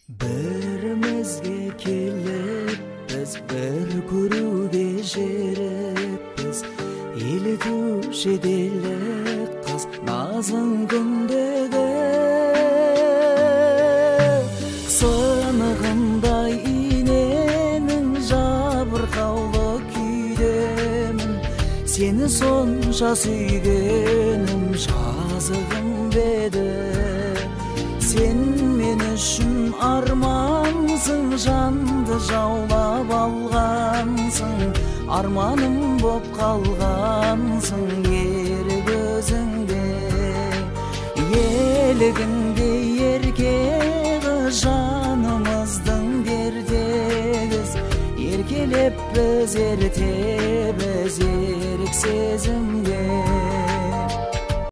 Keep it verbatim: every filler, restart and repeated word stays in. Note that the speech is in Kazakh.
Бірімізге келіп, біз бір көруге жеріппіз. Елітуші делік қыз назың күндегі. Сынығындай иненің жабырқаулы күйдемін. Сені сонша сүйгенім жазығым беді. Сен мен үшін армансың, жанды жаулап алғансың. Арманым боп қалғансың ер көзіңде. Елігіңде еркегі жанымыздың дертегіз. Еркелеп біз ерте біз ерік сезімге.